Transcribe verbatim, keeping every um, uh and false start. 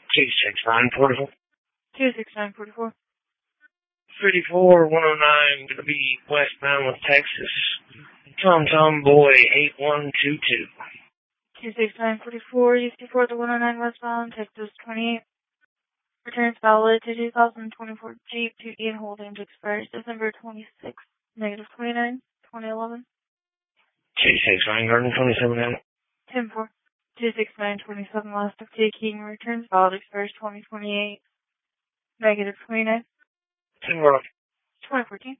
two six nine forty-four. two six nine forty-four. fifty-four one oh nine, gonna be westbound with Texas. Tom Tom Boy eight one two two. two six nine forty-four, U C four to one oh nine westbound, Texas twenty-eight. Returns valid to two thousand twenty-four Jeep to Ian Holdings, expires December twenty-sixth, negative twenty-nine, twenty eleven. two six nine Garden twenty-seven. ten four. two six nine twenty-seven last of taking, returns valid, expires twenty twenty-eight, negative twenty-nine. ten four. twenty fourteen.